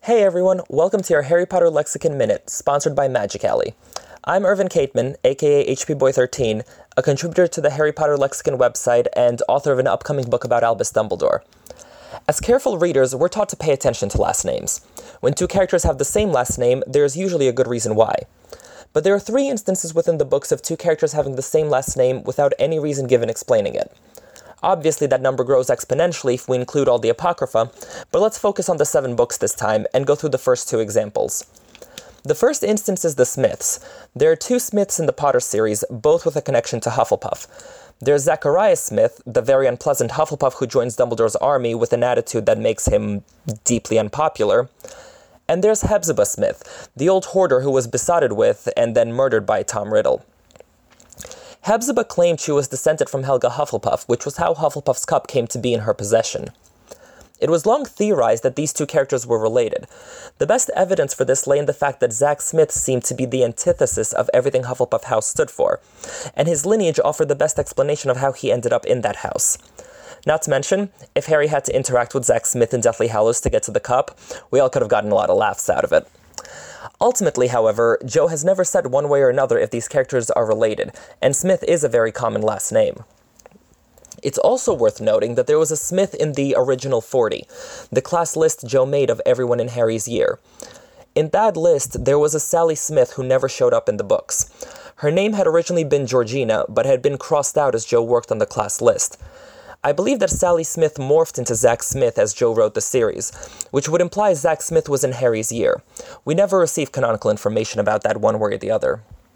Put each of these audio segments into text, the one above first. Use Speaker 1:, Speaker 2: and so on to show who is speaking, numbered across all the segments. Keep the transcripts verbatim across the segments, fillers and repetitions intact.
Speaker 1: Hey everyone, welcome to your Harry Potter Lexicon Minute, sponsored by Magic Alley. I'm Irvin Cateman, aka H P Boy thirteen, a contributor to the Harry Potter Lexicon website and author of an upcoming book about Albus Dumbledore. As careful readers, we're taught to pay attention to last names. When two characters have the same last name, there's usually a good reason why. But there are three instances within the books of two characters having the same last name without any reason given explaining it. Obviously, that number grows exponentially if we include all the Apocrypha, but let's focus on the seven books this time and go through the first two examples. The first instance is the Smiths. There are two Smiths in the Potter series, both with a connection to Hufflepuff. There's Zacharias Smith, the very unpleasant Hufflepuff who joins Dumbledore's army with an attitude that makes him deeply unpopular. And there's Hepzibah Smith, the old hoarder who was besotted with and then murdered by Tom Riddle. Hepzibah claimed she was descended from Helga Hufflepuff, which was how Hufflepuff's cup came to be in her possession. It was long theorized that these two characters were related. The best evidence for this lay in the fact that Zach Smith seemed to be the antithesis of everything Hufflepuff House stood for, and his lineage offered the best explanation of how he ended up in that house. Not to mention, if Harry had to interact with Zach Smith in Deathly Hallows to get to the cup, we all could have gotten a lot of laughs out of it. Ultimately, however, Joe has never said one way or another if these characters are related, and Smith is a very common last name. It's also worth noting that there was a Smith in the original forty, the class list Joe made of everyone in Harry's year. In that list, there was a Sally Smith who never showed up in the books. Her name had originally been Georgina, but had been crossed out as Joe worked on the class list. I believe that Sally Smith morphed into Zach Smith as Joe wrote the series, which would imply Zach Smith was in Harry's year. We never received canonical information about that one way or the other.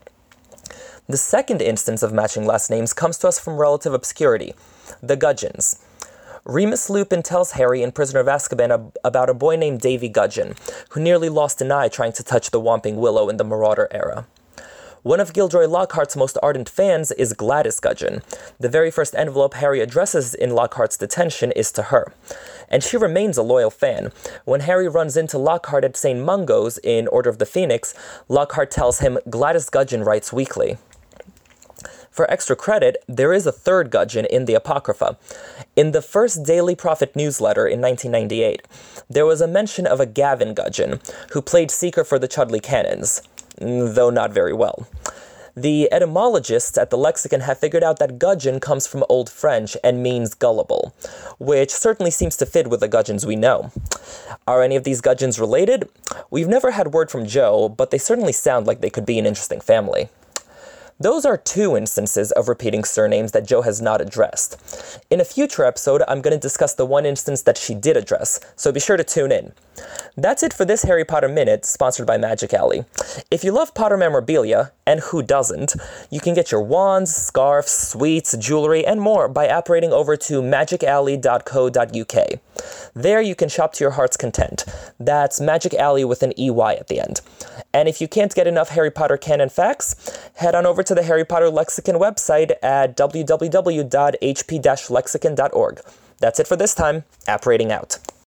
Speaker 1: The second instance of matching last names comes to us from relative obscurity, the Gudgeons. Remus Lupin tells Harry in Prisoner of Azkaban ab- about a boy named Davy Gudgeon, who nearly lost an eye trying to touch the Whomping Willow in the Marauder era. One of Gilderoy Lockhart's most ardent fans is Gladys Gudgeon. The very first envelope Harry addresses in Lockhart's detention is to her. And she remains a loyal fan. When Harry runs into Lockhart at Saint Mungo's in Order of the Phoenix, Lockhart tells him Gladys Gudgeon writes weekly. For extra credit, there is a third Gudgeon in the Apocrypha. In the first Daily Prophet newsletter in nineteen ninety-eight, there was a mention of a Gavin Gudgeon, who played Seeker for the Chudley Cannons, though not very well. The etymologists at the lexicon have figured out that gudgeon comes from Old French and means gullible, which certainly seems to fit with the gudgeons we know. Are any of these gudgeons related? We've never had word from Joe, but they certainly sound like they could be an interesting family. Those are two instances of repeating surnames that Joe has not addressed. In a future episode, I'm going to discuss the one instance that she did address, so be sure to tune in. That's it for this Harry Potter Minute, sponsored by Magic Alley. If you love Potter memorabilia, and who doesn't, you can get your wands, scarves, sweets, jewelry, and more by apparating over to magic alley dot co dot u k. There you can shop to your heart's content. That's Magic Alley with an E Y at the end. And if you can't get enough Harry Potter canon facts, head on over to the Harry Potter Lexicon website at w w w dot h p dash lexicon dot org. That's it for this time. Apparating out.